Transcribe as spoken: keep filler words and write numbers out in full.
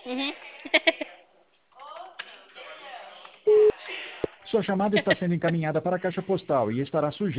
Uhum. Sua chamada está sendo encaminhada para a caixa postal e estará sujeita